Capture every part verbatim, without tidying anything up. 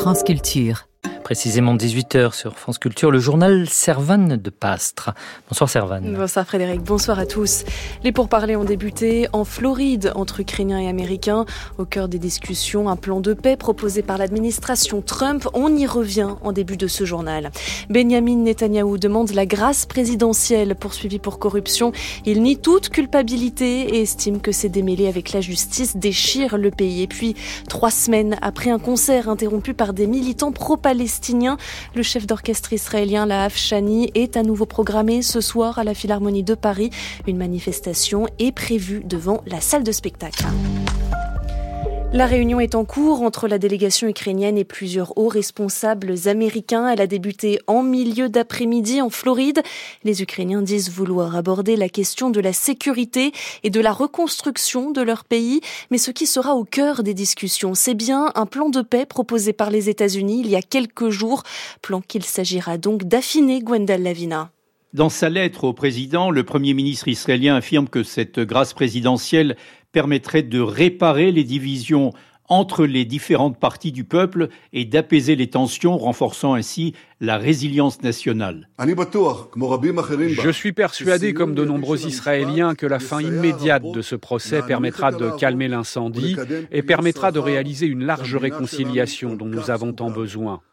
France Culture. Précisément dix-huit heures sur France Culture, le journal Servane de Pastre. Bonsoir Servane. Bonsoir Frédéric, bonsoir à tous. Les pourparlers ont débuté en Floride entre Ukrainiens et Américains. Au cœur des discussions, un plan de paix proposé par l'administration Trump. On y revient en début de ce journal. Benyamin Netanyahou demande la grâce présidentielle poursuivie pour corruption. Il nie toute culpabilité et estime que ses démêlés avec la justice déchirent le pays. Et puis, trois semaines après un concert interrompu par des militants pro-palestiniens, le chef d'orchestre israélien Laaf Shani est à nouveau programmé ce soir à la Philharmonie de Paris. Une manifestation est prévue devant la salle de spectacle. La réunion est en cours entre la délégation ukrainienne et plusieurs hauts responsables américains. Elle a débuté en milieu d'après-midi en Floride. Les Ukrainiens disent vouloir aborder la question de la sécurité et de la reconstruction de leur pays. Mais ce qui sera au cœur des discussions, c'est bien un plan de paix proposé par les États-Unis il y a quelques jours. Plan qu'il s'agira donc d'affiner, Gwendal Lavina. Dans sa lettre au président, le Premier ministre israélien affirme que cette grâce présidentielle permettrait de réparer les divisions entre les différentes parties du peuple et d'apaiser les tensions, renforçant ainsi la résilience nationale. Je suis persuadé, comme de nombreux Israéliens, que la fin immédiate de ce procès permettra de calmer l'incendie et permettra de réaliser une large réconciliation dont nous avons tant besoin.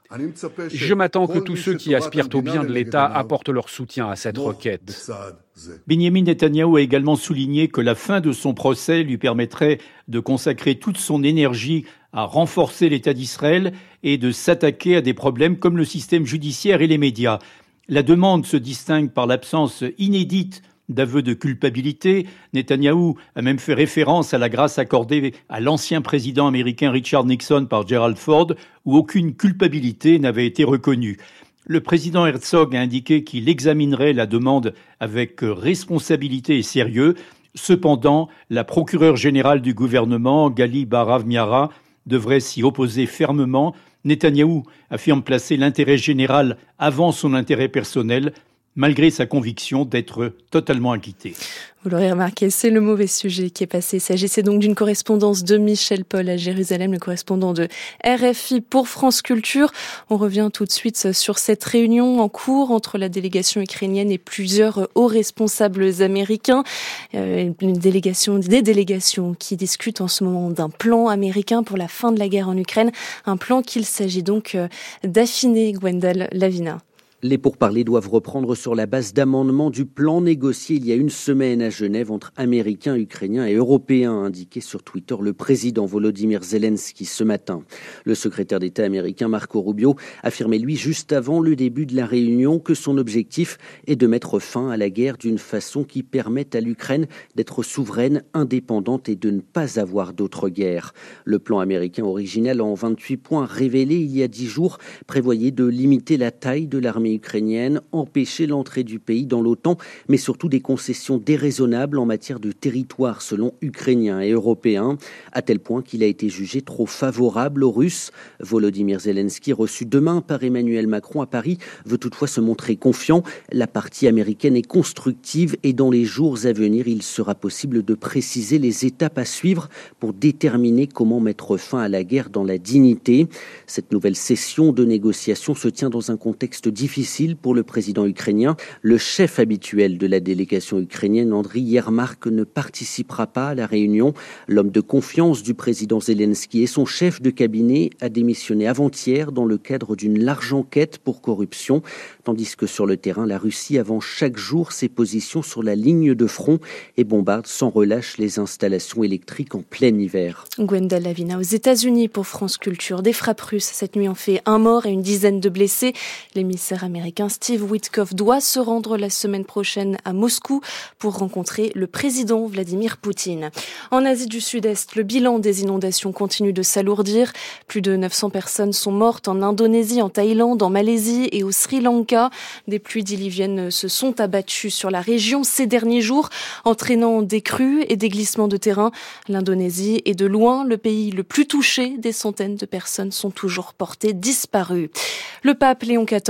Je m'attends que tous ceux qui aspirent au bien de l'État apportent leur soutien à cette requête. Benyamin Netanyahou a également souligné que la fin de son procès lui permettrait de consacrer toute son énergie à renforcer l'État d'Israël et de s'attaquer à des problèmes comme le système judiciaire et les médias. La demande se distingue par l'absence inédite d'aveu de culpabilité. Netanyahou a même fait référence à la grâce accordée à l'ancien président américain Richard Nixon par Gerald Ford, où aucune culpabilité n'avait été reconnue. Le président Herzog a indiqué qu'il examinerait la demande avec responsabilité et sérieux. Cependant, la procureure générale du gouvernement, Gali Baharav Miara, devrait s'y opposer fermement. Netanyahou affirme placer l'intérêt général avant son intérêt personnel, malgré sa conviction d'être totalement acquitté. Vous l'aurez remarqué, c'est le mauvais sujet qui est passé. Il s'agissait donc d'une correspondance de Michel Paul à Jérusalem, le correspondant de R F I pour France Culture. On revient tout de suite sur cette réunion en cours entre la délégation ukrainienne et plusieurs hauts responsables américains. Euh, une délégation, des délégations qui discutent en ce moment d'un plan américain pour la fin de la guerre en Ukraine. Un plan qu'il s'agit donc d'affiner, Gwendal Lavina. Les pourparlers doivent reprendre sur la base d'amendements du plan négocié il y a une semaine à Genève entre Américains, Ukrainiens et Européens, a indiqué sur Twitter le président Volodymyr Zelensky ce matin. Le secrétaire d'État américain Marco Rubio affirmait lui juste avant le début de la réunion que son objectif est de mettre fin à la guerre d'une façon qui permette à l'Ukraine d'être souveraine, indépendante et de ne pas avoir d'autre guerre. Le plan américain original en vingt-huit points révélé il y a dix jours prévoyait de limiter la taille de l'armée ukrainienne, empêcher l'entrée du pays dans l'OTAN, mais surtout des concessions déraisonnables en matière de territoire selon Ukrainiens et Européens, à tel point qu'il a été jugé trop favorable aux Russes. Volodymyr Zelensky, reçu demain par Emmanuel Macron à Paris, veut toutefois se montrer confiant. La partie américaine est constructive et dans les jours à venir, il sera possible de préciser les étapes à suivre pour déterminer comment mettre fin à la guerre dans la dignité. Cette nouvelle session de négociation se tient dans un contexte difficile difficile pour le président ukrainien. Le chef habituel de la délégation ukrainienne, Andriy Yermak, ne participera pas à la réunion. L'homme de confiance du président Zelensky et son chef de cabinet a démissionné avant-hier dans le cadre d'une large enquête pour corruption, tandis que sur le terrain, la Russie avance chaque jour ses positions sur la ligne de front et bombarde sans relâche les installations électriques en plein hiver. Gwendal Lavina, aux États-Unis pour France Culture. Des frappes russes cette nuit ont fait un mort et une dizaine de blessés. L'émissaire américain Steve Witkoff doit se rendre la semaine prochaine à Moscou pour rencontrer le président Vladimir Poutine. En Asie du Sud-Est, le bilan des inondations continue de s'alourdir. Plus de neuf cents personnes sont mortes en Indonésie, en Thaïlande, en Malaisie et au Sri Lanka. Des pluies diluviennes se sont abattues sur la région ces derniers jours, entraînant des crues et des glissements de terrain. L'Indonésie est de loin le pays le plus touché. Des centaines de personnes sont toujours portées disparues. Le pape Léon quatorze appelle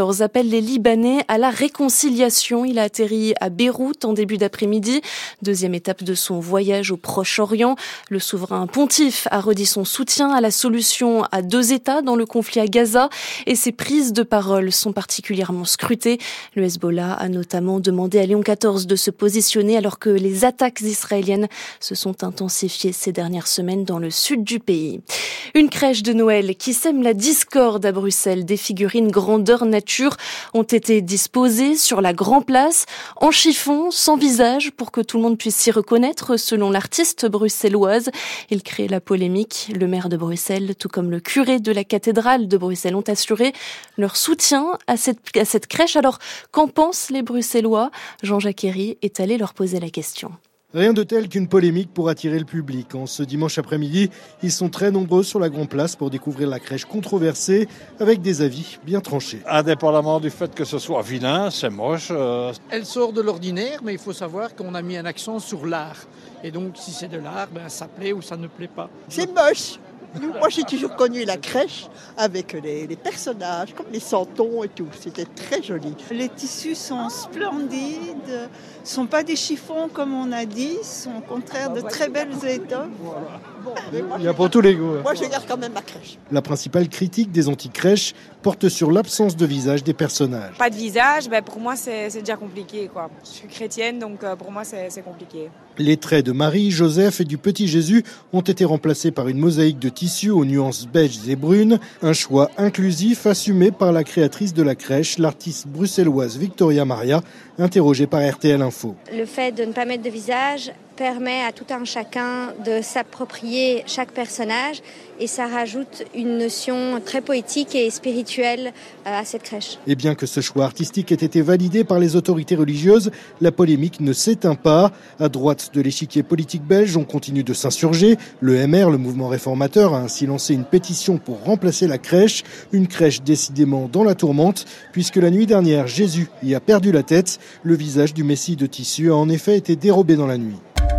appelle les Libanais à la réconciliation. Il a atterri à Beyrouth en début d'après-midi. Deuxième étape de son voyage au Proche-Orient. Le souverain pontife a redit son soutien à la solution à deux États dans le conflit à Gaza et ses prises de parole sont particulièrement scrutées. Le Hezbollah a notamment demandé à Léon quatorze de se positionner alors que les attaques israéliennes se sont intensifiées ces dernières semaines dans le sud du pays. Une crèche de Noël qui sème la discorde à Bruxelles. Des figurines grandeur nature ont été disposées sur la Grand Place en chiffon, sans visage, pour que tout le monde puisse s'y reconnaître, selon l'artiste bruxelloise. Il crée la polémique. Le maire de Bruxelles, tout comme le curé de la cathédrale de Bruxelles, ont assuré leur soutien à cette, à cette crèche. Alors, qu'en pensent les Bruxellois ? Jean-Jacques Herry est allé leur poser la question. Rien de tel qu'une polémique pour attirer le public. En ce dimanche après-midi, ils sont très nombreux sur la Grand Place pour découvrir la crèche controversée avec des avis bien tranchés. Indépendamment du fait que ce soit vilain, c'est moche. Euh... Elle sort de l'ordinaire, mais il faut savoir qu'on a mis un accent sur l'art. Et donc, si c'est de l'art, ben, ça plaît ou ça ne plaît pas. C'est moche. Moi, j'ai toujours connu la crèche avec les, les personnages, comme les santons et tout. C'était très joli. Les tissus sont splendides, ne sont pas des chiffons comme on a dit, sont au contraire de très belles étoffes. Bon, il y a pour tous les goûts. Moi, je garde quand même ma crèche. La principale critique des anti-crèches porte sur l'absence de visage des personnages. Pas de visage, ben pour moi, c'est, c'est déjà compliqué, quoi. Je suis chrétienne, donc euh, pour moi, c'est, c'est compliqué. Les traits de Marie, Joseph et du petit Jésus ont été remplacés par une mosaïque de tissus aux nuances beiges et brunes. Un choix inclusif assumé par la créatrice de la crèche, l'artiste bruxelloise Victoria Maria, interrogée par R T L Info. Le fait de ne pas mettre de visage permet à tout un chacun de s'approprier chaque personnage et ça rajoute une notion très poétique et spirituelle à cette crèche. Et bien que ce choix artistique ait été validé par les autorités religieuses, la polémique ne s'éteint pas. À droite de l'échiquier politique belge, on continue de s'insurger. Le M R, le mouvement réformateur, a ainsi lancé une pétition pour remplacer la crèche. Une crèche décidément dans la tourmente, puisque la nuit dernière, Jésus y a perdu la tête. Le visage du Messie de tissu a en effet été dérobé dans la nuit.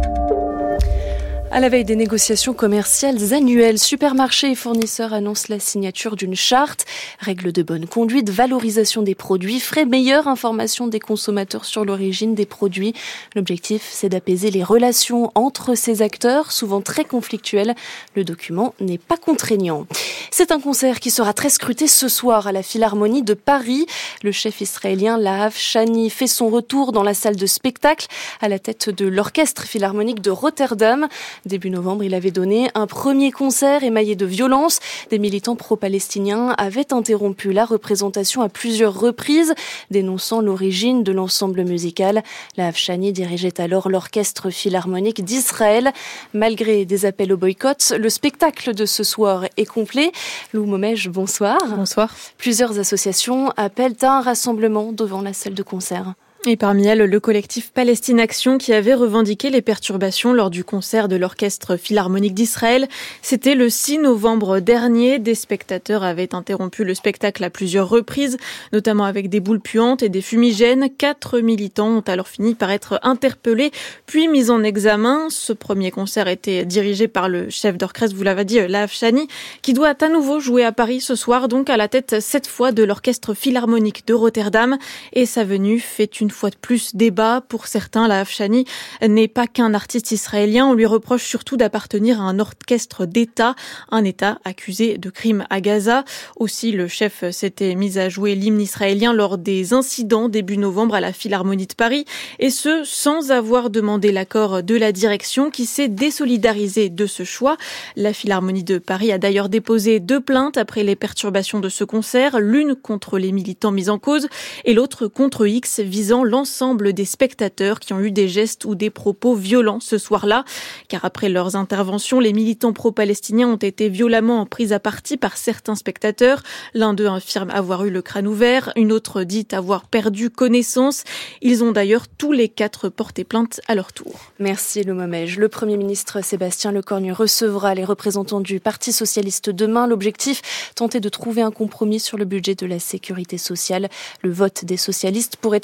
À la veille des négociations commerciales annuelles, supermarchés et fournisseurs annoncent la signature d'une charte. Règles de bonne conduite, valorisation des produits, frais, meilleure information des consommateurs sur l'origine des produits. L'objectif, c'est d'apaiser les relations entre ces acteurs, souvent très conflictuels. Le document n'est pas contraignant. C'est un concert qui sera très scruté ce soir à la Philharmonie de Paris. Le chef israélien Lahav Shani fait son retour dans la salle de spectacle à la tête de l'Orchestre Philharmonique de Rotterdam. Début novembre, il avait donné un premier concert émaillé de violence. Des militants pro-palestiniens avaient interrompu la représentation à plusieurs reprises, dénonçant l'origine de l'ensemble musical. Lahav Shani dirigeait alors l'Orchestre Philharmonique d'Israël. Malgré des appels au boycott, le spectacle de ce soir est complet. Lou Momège, bonsoir. Bonsoir. Plusieurs associations appellent à un rassemblement devant la salle de concert. Et parmi elles, le collectif Palestine Action qui avait revendiqué les perturbations lors du concert de l'Orchestre Philharmonique d'Israël. C'était le six novembre dernier. Des spectateurs avaient interrompu le spectacle à plusieurs reprises, notamment avec des boules puantes et des fumigènes. Quatre militants ont alors fini par être interpellés, puis mis en examen. Ce premier concert était dirigé par le chef d'orchestre, vous l'avez dit, Lahav Shani, qui doit à nouveau jouer à Paris ce soir, donc à la tête cette fois de l'Orchestre Philharmonique de Rotterdam. Et sa venue fait une Une fois de plus débat. Pour certains, Lahav Shani n'est pas qu'un artiste israélien. On lui reproche surtout d'appartenir à un orchestre d'État, un État accusé de crimes à Gaza. Aussi, le chef s'était mis à jouer l'hymne israélien lors des incidents début novembre à la Philharmonie de Paris, et ce, sans avoir demandé l'accord de la direction qui s'est désolidarisée de ce choix. La Philharmonie de Paris a d'ailleurs déposé deux plaintes après les perturbations de ce concert, l'une contre les militants mis en cause et l'autre contre X visant l'ensemble des spectateurs qui ont eu des gestes ou des propos violents ce soir-là. Car après leurs interventions, les militants pro-palestiniens ont été violemment pris à partie par certains spectateurs. L'un d'eux affirme avoir eu le crâne ouvert, une autre dit avoir perdu connaissance. Ils ont d'ailleurs tous les quatre porté plainte à leur tour. Merci Lou Momège. Le Premier ministre Sébastien Lecornu recevra les représentants du Parti socialiste demain. L'objectif, tenter de trouver un compromis sur le budget de la sécurité sociale. Le vote des socialistes pourrait être essentiel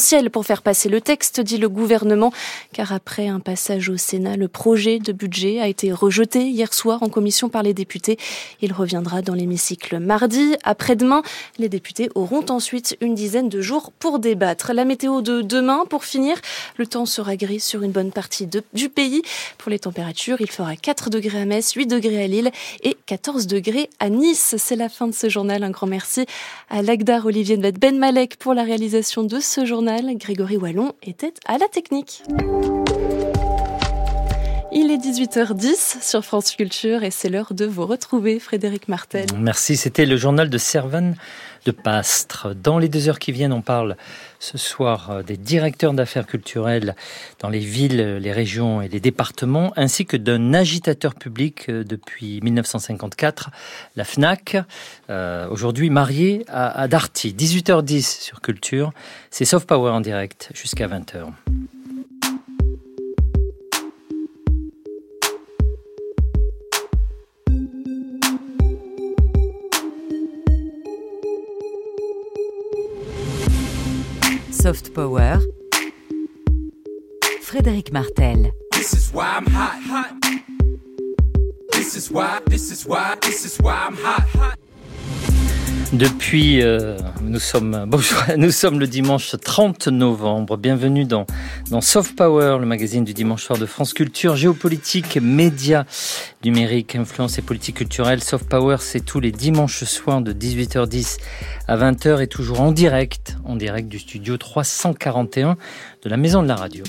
essentiel pour faire passer le texte, dit le gouvernement, car après un passage au Sénat, le projet de budget a été rejeté hier soir en commission par les députés. Il reviendra dans l'hémicycle mardi. Après-demain, les députés auront ensuite une dizaine de jours pour débattre. La météo de demain, pour finir, le temps sera gris sur une bonne partie de, du pays. Pour les températures, il fera quatre degrés à Metz, huit degrés à Lille et quatorze degrés à Nice. C'est la fin de ce journal. Un grand merci à Lagdar Olivier Ben Malek pour la réalisation de ce journal. Grégory Wallon était à la technique. Il est dix-huit heures dix sur France Culture et c'est l'heure de vous retrouver, Frédéric Martel. Merci, c'était le journal de Servan de Pastre. Dans les deux heures qui viennent, on parle ce soir des directeurs d'affaires culturelles dans les villes, les régions et les départements, ainsi que d'un agitateur public depuis dix-neuf cent cinquante-quatre, la FNAC, euh, aujourd'hui marié à, à Darty. dix-huit heures dix sur Culture, c'est Soft Power en direct jusqu'à vingt heures. Soft Power, Frédéric Martel. This is why I'm hot, hot. This is why, this is why, this is why I'm hot, hot. Depuis, euh, nous sommes bonjour, nous sommes le dimanche trente novembre. Bienvenue dans, dans Soft Power, le magazine du dimanche soir de France Culture. Géopolitique, médias, numérique, influence et politique culturelle. Soft Power, c'est tous les dimanches soirs de dix-huit heures dix à vingt heures et toujours en direct, en direct du studio trois cent quarante et un de la Maison de la Radio.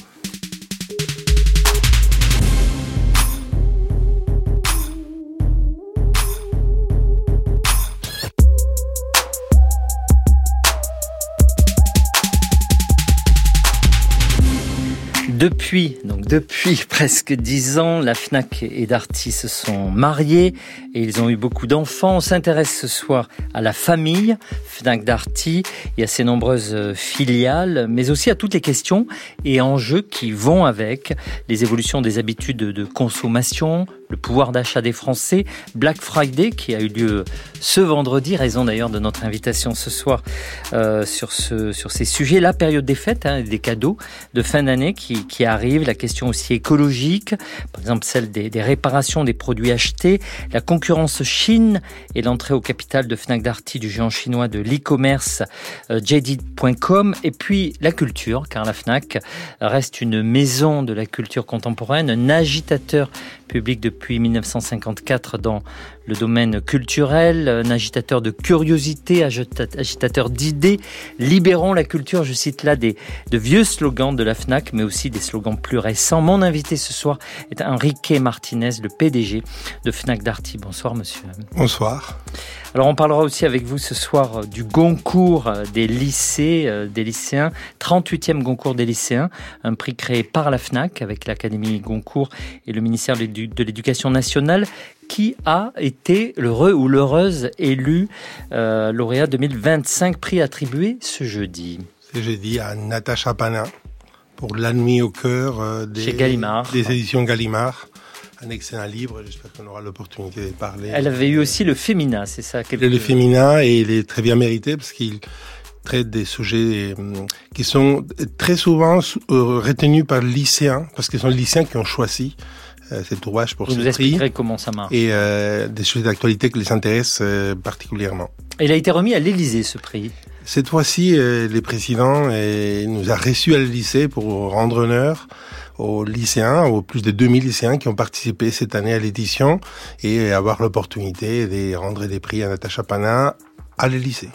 Depuis, donc depuis presque dix ans, la FNAC et Darty se sont mariés et ils ont eu beaucoup d'enfants. On s'intéresse ce soir à la famille FNAC Darty et à ses nombreuses filiales, mais aussi à toutes les questions et enjeux qui vont avec les évolutions des habitudes de consommation, le pouvoir d'achat des Français, Black Friday qui a eu lieu ce vendredi, raison d'ailleurs de notre invitation ce soir euh, sur ce sur ces sujets, la période des fêtes, hein, des cadeaux de fin d'année qui qui arrivent, la question aussi écologique, par exemple celle des, des réparations des produits achetés, la concurrence Chine et l'entrée au capital de Fnac Darty du géant chinois de l'e-commerce euh, J D point com, et puis la culture, car la Fnac reste une maison de la culture contemporaine, un agitateur public depuis dix-neuf cent cinquante-quatre dans le domaine culturel, un agitateur de curiosité, agitateur d'idées. Libérons la culture, je cite là des, de vieux slogans de la Fnac, mais aussi des slogans plus récents. Mon invité ce soir est Enrique Martinez, le P D G de Fnac Darty. Bonsoir monsieur. Bonsoir. Alors on parlera aussi avec vous ce soir du Goncourt des lycées, des lycéens, trente-huitième Goncourt des lycéens, un prix créé par la Fnac avec l'Académie Goncourt et le ministère de l'Éducation nationale, qui a été l'heureux ou l'heureuse élu euh, lauréat deux mille vingt-cinq, prix attribué ce jeudi. Ce jeudi à Natacha Panin pour La Nuit au cœur euh, des, Chez Gallimard. des éditions Gallimard. Un excellent livre, j'espère qu'on aura l'opportunité de parler. Elle avait eu aussi le Féminin, c'est ça quelque... Le Féminin, et il est très bien mérité parce qu'il traite des sujets qui sont très souvent retenus par les lycéens, parce que ce sont les lycéens qui ont choisi cet ouvrage pour Vous ce nous prix. expliquerez comment ça marche. Et euh, des sujets d'actualité qui les intéressent euh, particulièrement. Il a été remis à l'Élysée, ce prix. Cette fois-ci, euh, le président euh, nous a reçus à l'Élysée pour rendre honneur aux lycéens, aux plus de deux mille lycéens qui ont participé cette année à l'édition, et avoir l'opportunité de rendre des prix à Natacha Panin à l'Élysée.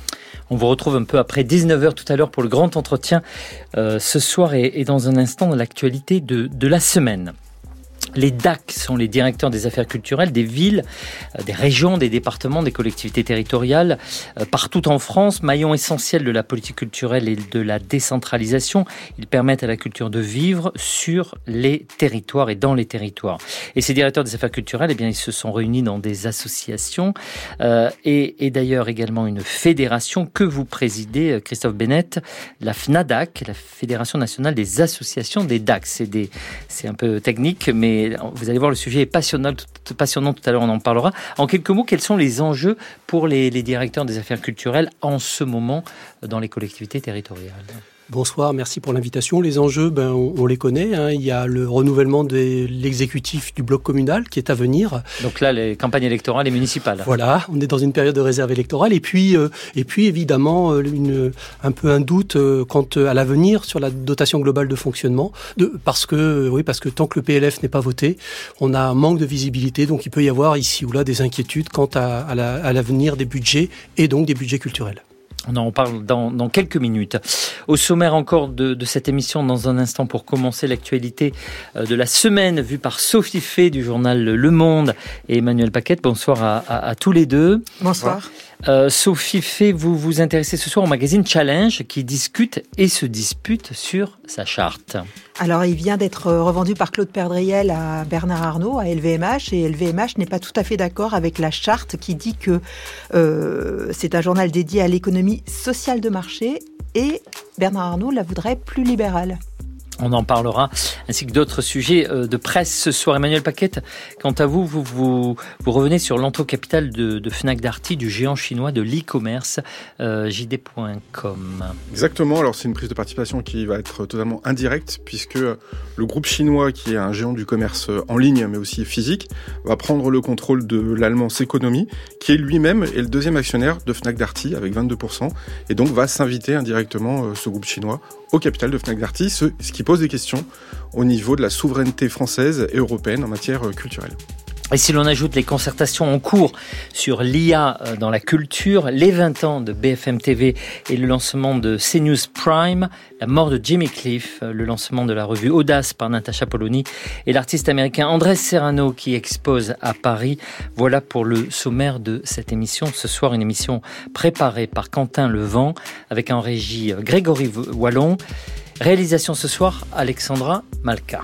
On vous retrouve un peu après dix-neuf heures tout à l'heure pour le grand entretien euh, ce soir et, et dans un instant dans l'actualité de, de la semaine. Les D A C sont les directeurs des affaires culturelles des villes, des régions, des départements, des collectivités territoriales, partout en France, maillon essentiel de la politique culturelle et de la décentralisation. Ils permettent à la culture de vivre sur les territoires et dans les territoires. Et ces directeurs des affaires culturelles, eh bien, ils se sont réunis dans des associations euh, et, et d'ailleurs également une fédération que vous présidez, Christophe Bennett, la FNADAC, la Fédération nationale des associations des D A C. C'est, des, c'est un peu technique, mais vous allez voir, le sujet est passionnant, tout, passionnant, tout à l'heure on en parlera. En quelques mots, quels sont les enjeux pour les, les directeurs des affaires culturelles en ce moment dans les collectivités territoriales ? Bonsoir, merci pour l'invitation. Les enjeux, ben, on, on les connaît. Hein. Il y a le renouvellement de l'exécutif du bloc communal qui est à venir. Donc là, les campagnes électorales et municipales. Voilà, on est dans une période de réserve électorale. Et puis, euh, et puis évidemment, une, un peu un doute euh, quant à l'avenir sur la dotation globale de fonctionnement. De, parce que, oui, parce que tant que le P L F n'est pas voté, on a un manque de visibilité. Donc il peut y avoir ici ou là des inquiétudes quant à, à, la, à l'avenir des budgets et donc des budgets culturels. On en parle dans, dans quelques minutes. Au sommaire encore de, de cette émission, dans un instant pour commencer l'actualité de la semaine vue par Sophie Fay du journal Le Monde et Emmanuel Paquette. Bonsoir à, à, à tous les deux. Bonsoir. Euh, Sophie Fay, vous vous intéressez ce soir au magazine Challenge qui discute et se dispute sur sa charte. Alors, il vient d'être revendu par Claude Perdriel à Bernard Arnault, à L V M H, et L V M H n'est pas tout à fait d'accord avec la charte qui dit que euh, c'est un journal dédié à l'économie sociale de marché, et Bernard Arnault la voudrait plus libérale. On en parlera, ainsi que d'autres sujets de presse ce soir. Emmanuel Paquette, quant à vous, vous, vous, vous revenez sur l'entrée-capital de, de Fnac Darty, du géant chinois de l'e-commerce, euh, J D point com. Exactement, alors c'est une prise de participation qui va être totalement indirecte, puisque le groupe chinois, qui est un géant du commerce en ligne, mais aussi physique, va prendre le contrôle de l'allemand Ceconomy, qui est lui-même est le deuxième actionnaire de Fnac Darty, avec vingt-deux pour cent, et donc va s'inviter indirectement, ce groupe chinois, au capital de Fnac Darty, ce, ce qui pose des questions au niveau de la souveraineté française et européenne en matière culturelle. Et si l'on ajoute les concertations en cours sur l'I A dans la culture, les vingt ans de B F M T V et le lancement de CNews Prime, la mort de Jimmy Cliff, le lancement de la revue Audace par Natasha Polony et l'artiste américain Andrés Serrano qui expose à Paris. Voilà pour le sommaire de cette émission. Ce soir, une émission préparée par Quentin Levent avec en régie Grégory Wallon. Réalisation ce soir, Alexandra Malka.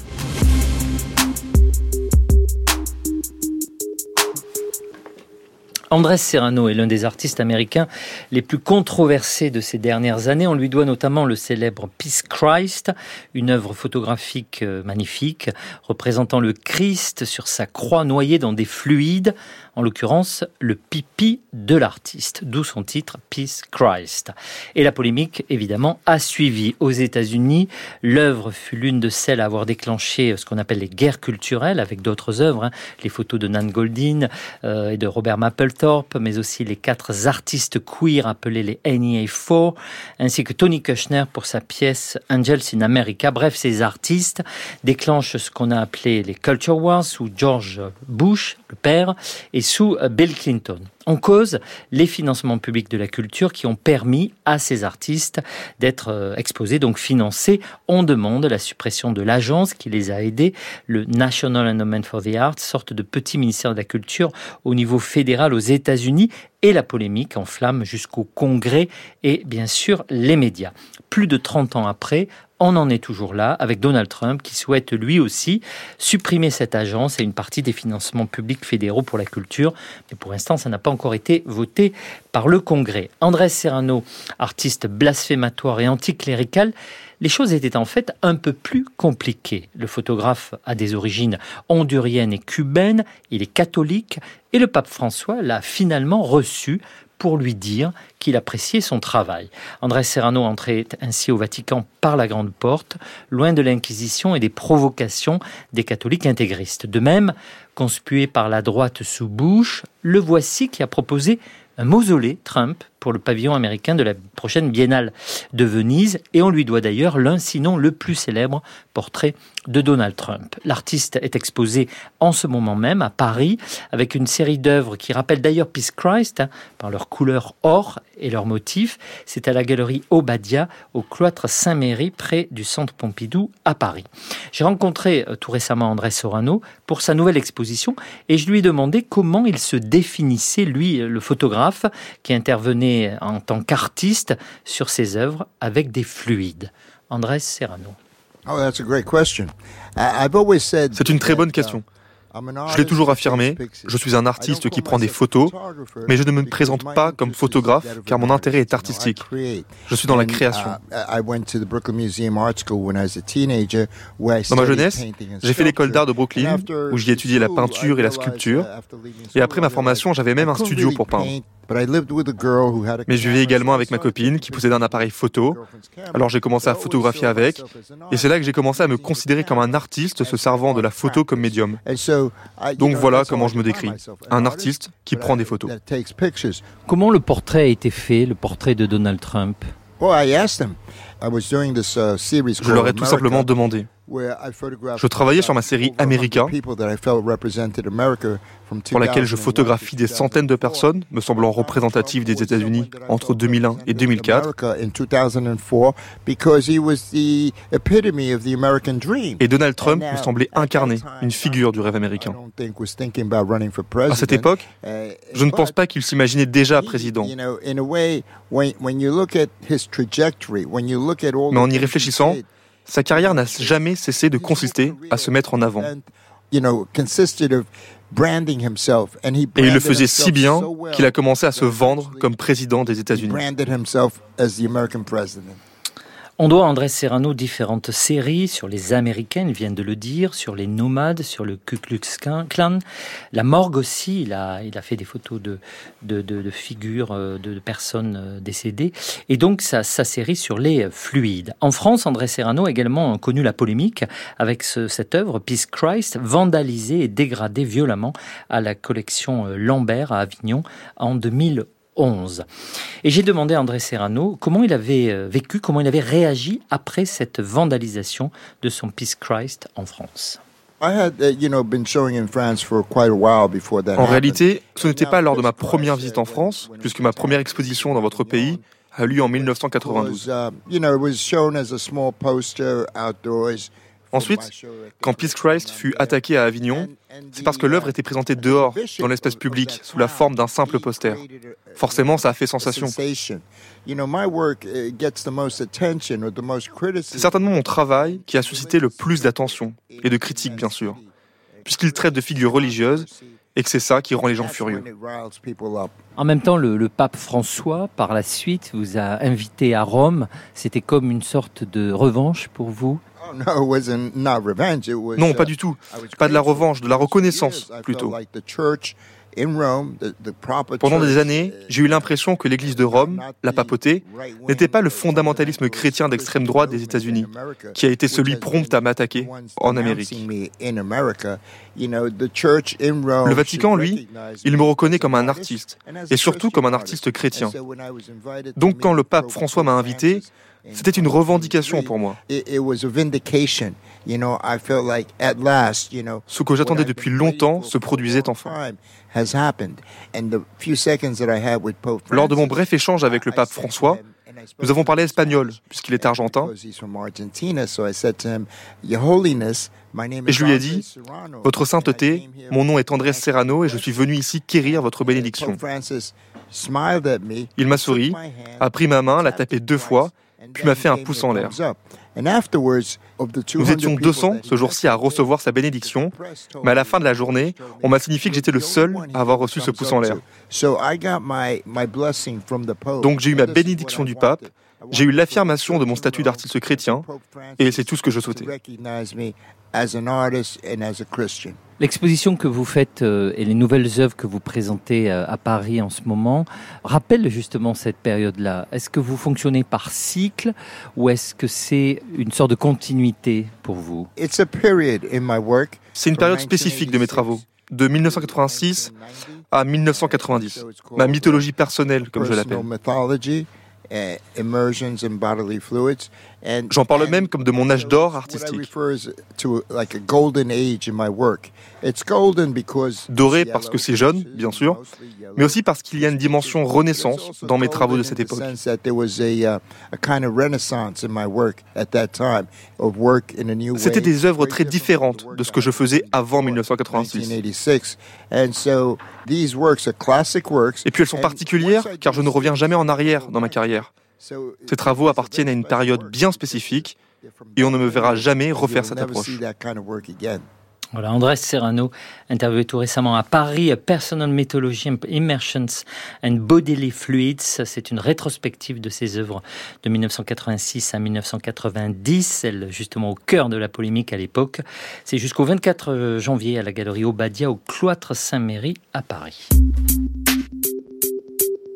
Andrés Serrano est l'un des artistes américains les plus controversés de ces dernières années. On lui doit notamment le célèbre Peace Christ, une œuvre photographique magnifique représentant le Christ sur sa croix noyée dans des fluides, en l'occurrence le pipi de l'artiste, d'où son titre Peace Christ. Et la polémique, évidemment, a suivi. Aux États-Unis, l'œuvre fut l'une de celles à avoir déclenché ce qu'on appelle les guerres culturelles, avec d'autres œuvres, hein, les photos de Nan Goldin euh, et de Robert Mapplethorpe, mais aussi les quatre artistes queer appelés les N E A quatre, ainsi que Tony Kushner pour sa pièce Angels in America. Bref, ces artistes déclenchent ce qu'on a appelé les Culture Wars sous George Bush, le père, et sous Bill Clinton. En cause, les financements publics de la culture qui ont permis à ces artistes d'être exposés, donc financés. On demande la suppression de l'agence qui les a aidés, le National Endowment for the Arts, sorte de petit ministère de la culture au niveau fédéral aux États-Unis, et la polémique enflamme jusqu'au Congrès et bien sûr les médias. Plus de trente ans après, on en est toujours là, avec Donald Trump qui souhaite lui aussi supprimer cette agence et une partie des financements publics fédéraux pour la culture. Mais pour l'instant, ça n'a pas encore été voté par le Congrès. Andrés Serrano, artiste blasphématoire et anticlérical, les choses étaient en fait un peu plus compliquées. Le photographe a des origines honduriennes et cubaines, il est catholique, et le pape François l'a finalement reçu pour lui dire qu'il appréciait son travail. Andrés Serrano entrait ainsi au Vatican par la grande porte, loin de l'Inquisition et des provocations des catholiques intégristes. De même, conspué par la droite sous Bush, le voici qui a proposé un mausolée Trump pour le pavillon américain de la prochaine Biennale de Venise, et on lui doit d'ailleurs l'un, sinon le plus célèbre portrait de Donald Trump. L'artiste est exposé en ce moment même à Paris avec une série d'œuvres qui rappellent d'ailleurs Peace Christ hein, par leur couleur or et leurs motifs. C'est à la galerie Obadia au cloître Saint-Méry près du centre Pompidou à Paris. J'ai rencontré euh, tout récemment Andrés Serrano pour sa nouvelle exposition et je lui ai demandé comment il se définissait, lui, le photographe qui intervenait en tant qu'artiste sur ses œuvres avec des fluides. Andrés Serrano. C'est une très bonne question. Je l'ai toujours affirmé, je suis un artiste qui prend des photos, mais je ne me présente pas comme photographe car mon intérêt est artistique. Je suis dans la création. Dans ma jeunesse, j'ai fait l'école d'art de Brooklyn, où j'y étudiais la peinture et la sculpture. Et après ma formation, j'avais même un studio pour peindre. Mais je vivais également avec ma copine qui possédait un appareil photo. Alors j'ai commencé à photographier avec. Et c'est là que j'ai commencé à me considérer comme un artiste se servant de la photo comme médium. Donc voilà comment je me décris. Un artiste qui prend des photos. Comment le portrait a été fait, le portrait de Donald Trump ? Je leur ai tout simplement demandé. Je travaillais sur ma série America, pour laquelle je photographie des centaines de personnes me semblant représentatives des États-Unis entre deux mille un et deux mille quatre. Et Donald Trump me semblait incarner une figure du rêve américain. À cette époque, je ne pense pas qu'il s'imaginait déjà président. Mais en y réfléchissant, sa carrière n'a jamais cessé de consister à se mettre en avant. Et il le faisait si bien qu'il a commencé à se vendre comme président des États-Unis. On doit à Andrés Serrano différentes séries sur les Américains, il vient de le dire, sur les nomades, sur le Ku Klux Klan, la morgue aussi, il a, il a fait des photos de, de, de, de figures de, de personnes décédées, et donc sa, sa série sur les fluides. En France, Andrés Serrano a également connu la polémique avec ce, cette œuvre, Peace Christ, vandalisée et dégradée violemment à la collection Lambert à Avignon en deux mille onze. Et j'ai demandé à Andrés Serrano comment il avait vécu, comment il avait réagi après cette vandalisation de son Peace Christ en France. En réalité, ce n'était pas lors de ma première visite en France, puisque ma première exposition dans votre pays a lieu en dix-neuf cent quatre-vingt-douze. Ensuite, quand Peace Christ fut attaqué à Avignon, c'est parce que l'œuvre était présentée dehors, dans l'espace public, sous la forme d'un simple poster. Forcément, ça a fait sensation. C'est certainement mon travail qui a suscité le plus d'attention, et de critiques bien sûr, puisqu'il traite de figures religieuses, et que c'est ça qui rend les gens furieux. En même temps, le, le pape François, par la suite, vous a invité à Rome. C'était comme une sorte de revanche pour vous ? Non, pas du tout. Pas de la revanche, de la reconnaissance, plutôt. Pendant des années, j'ai eu l'impression que l'Église de Rome, la papauté, n'était pas le fondamentalisme chrétien d'extrême droite des États-Unis, qui a été celui prompt à m'attaquer en Amérique. Le Vatican, lui, il me reconnaît comme un artiste, et surtout comme un artiste chrétien. Donc quand le pape François m'a invité, c'était une revendication pour moi. Ce que j'attendais depuis longtemps se produisait enfin. Lors de mon bref échange avec le pape François, nous avons parlé espagnol, puisqu'il est argentin. Et je lui ai dit, « Votre sainteté, mon nom est Andrés Serrano et je suis venu ici quérir votre bénédiction. » Il m'a souri, a pris ma main, l'a tapé deux fois, puis m'a fait un pouce en l'air. Nous étions deux cents ce jour-ci à recevoir sa bénédiction, mais à la fin de la journée, on m'a signifié que j'étais le seul à avoir reçu ce pouce en l'air. Donc j'ai eu ma bénédiction du pape, j'ai eu l'affirmation de mon statut d'artiste chrétien, et c'est tout ce que je souhaitais. L'exposition que vous faites euh, et les nouvelles œuvres que vous présentez euh, à Paris en ce moment rappellent justement cette période-là. Est-ce que vous fonctionnez par cycle ou est-ce que c'est une sorte de continuité pour vous ? C'est une période spécifique de mes travaux, de dix-neuf cent quatre-vingt-six à dix-neuf cent quatre-vingt-dix. Ma mythologie personnelle, comme je l'appelle. J'en parle même comme de mon âge d'or artistique. Doré parce que c'est jeune, bien sûr, mais aussi parce qu'il y a une dimension renaissance dans mes travaux de cette époque. C'était des œuvres très différentes de ce que je faisais avant dix-neuf cent quatre-vingt-six. Et puis elles sont particulières car je ne reviens jamais en arrière dans ma carrière. Ces travaux appartiennent à une période bien spécifique et on ne me verra jamais refaire cette approche. Voilà, Andrés Serrano, interviewé tout récemment à Paris, Personal Mythology, Immersions and Bodily Fluids. C'est une rétrospective de ses œuvres de dix-neuf cent quatre-vingt-six à dix-neuf cent quatre-vingt-dix, celle justement au cœur de la polémique à l'époque. C'est jusqu'au vingt-quatre janvier à la galerie Obadia au cloître Saint-Méry à Paris.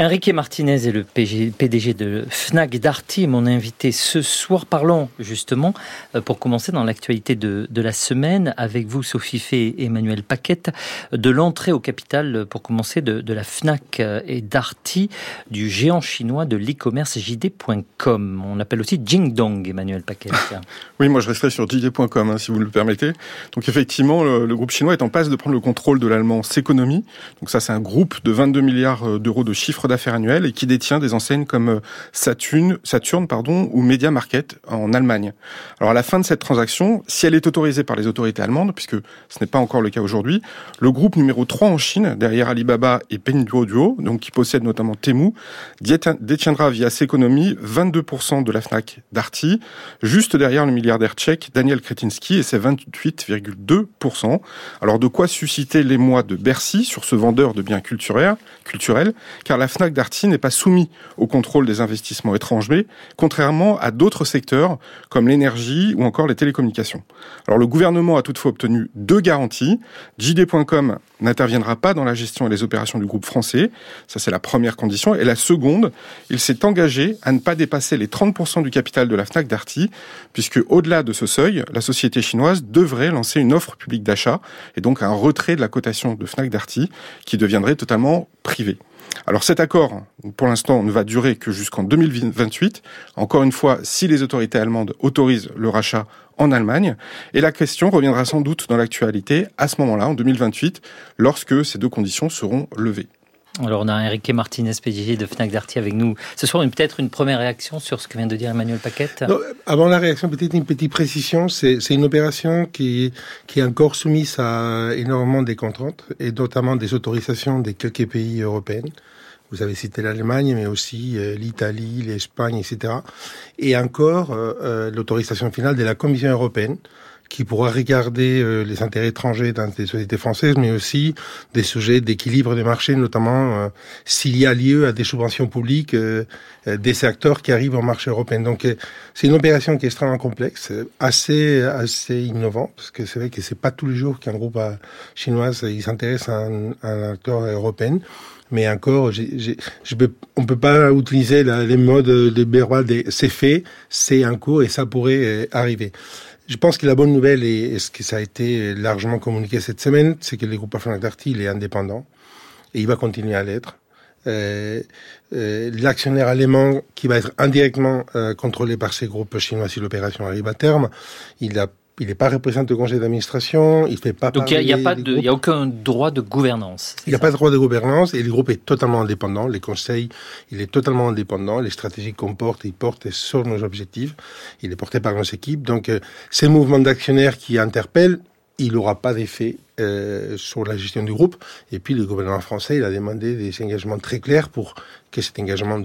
Enrique Martinez est le P D G de Fnac Darty, mon invité ce soir. Parlons justement, pour commencer dans l'actualité de, de la semaine, avec vous Sophie Fay et Emmanuel Paquette, de l'entrée au capital, pour commencer, de, de la Fnac et Darty, du géant chinois de l'e-commerce J D point com. On l'appelle aussi Jingdong, Emmanuel Paquette. Oui, moi je resterai sur J D point com, hein, si vous le permettez. Donc effectivement, le, le groupe chinois est en passe de prendre le contrôle de l'allemand Ceconomy. Donc ça, c'est un groupe de vingt-deux milliards d'euros de chiffre d'affaires annuel et qui détient des enseignes comme Saturn, Saturn pardon, ou Media Market en Allemagne. Alors à la fin de cette transaction, si elle est autorisée par les autorités allemandes, puisque ce n'est pas encore le cas aujourd'hui, le groupe numéro trois en Chine, derrière Alibaba et Pinduoduo, donc qui possède notamment Temu, détiendra via Ceconomy vingt-deux pour cent de la Fnac Darty, juste derrière le milliardaire tchèque Daniel Kretinsky et ses vingt-huit virgule deux pour cent. Alors de quoi susciter l'émoi de Bercy sur ce vendeur de biens culturels, culturels car la Fnac Darty n'est pas soumise au contrôle des investissements étrangers, contrairement à d'autres secteurs comme l'énergie ou encore les télécommunications. Alors le gouvernement a toutefois obtenu deux garanties. J D point com n'interviendra pas dans la gestion et les opérations du groupe français, ça c'est la première condition. Et la seconde, il s'est engagé à ne pas dépasser les trente pour cent du capital de la Fnac Darty, puisque au-delà de ce seuil, la société chinoise devrait lancer une offre publique d'achat et donc un retrait de la cotation de Fnac Darty qui deviendrait totalement privé. Alors cet accord, pour l'instant, ne va durer que jusqu'en deux mille vingt-huit. Encore une fois, si les autorités allemandes autorisent le rachat en Allemagne. Et la question reviendra sans doute dans l'actualité à ce moment-là, en deux mille vingt-huit, lorsque ces deux conditions seront levées. Alors on a Enrique Martinez, P D G de Fnac Darty avec nous. Ce soir, une, peut-être une première réaction sur ce que vient de dire Emmanuel Paquette. Non, avant la réaction, peut-être une petite précision. C'est, c'est une opération qui, qui est encore soumise à énormément des contraintes, et notamment des autorisations de quelques pays européens. Vous avez cité l'Allemagne, mais aussi euh, l'Italie, l'Espagne, et cetera. Et encore euh, euh, l'autorisation finale de la Commission européenne, qui pourra regarder euh, les intérêts étrangers dans des sociétés françaises, mais aussi des sujets d'équilibre des marchés, notamment euh, s'il y a lieu à des subventions publiques euh, euh, des acteurs qui arrivent au marché européen. Donc euh, c'est une opération qui est extrêmement complexe, assez assez innovante, parce que c'est vrai que c'est pas tous les jours qu'un groupe euh, chinois il s'intéresse à un, à un acteur européen. Mais encore, j'ai, j'ai, je peux, on peut pas utiliser la, les modes de verbal de c'est fait, c'est en cours et ça pourrait euh, arriver. Je pense que la bonne nouvelle, et, et ce que ça a été largement communiqué cette semaine, c'est que le groupe Fnac Darty, il est indépendant et il va continuer à l'être. Euh, euh, l'actionnaire allemand qui va être indirectement euh, contrôlé par ces groupes chinois si l'opération arrive à terme, il a Il n'est pas représenté au conseil d'administration, il fait pas Donc il n'y a, a, pas de, il y a aucun droit de gouvernance. Il n'y a pas de droit de gouvernance et le groupe est totalement indépendant. Les conseils, il est totalement indépendant. Les stratégies qu'on porte, il porte sur nos objectifs. Il est porté par nos équipes. Donc euh, ces mouvements d'actionnaires qui interpellent, il n'aura pas d'effet euh, sur la gestion du groupe. Et puis le gouvernement français, il a demandé des engagements très clairs pour que cet engagement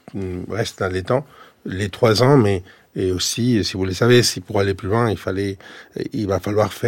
reste dans les temps, les trois ans, mais et aussi, si vous le savez, si pour aller plus loin, il fallait, il va falloir faire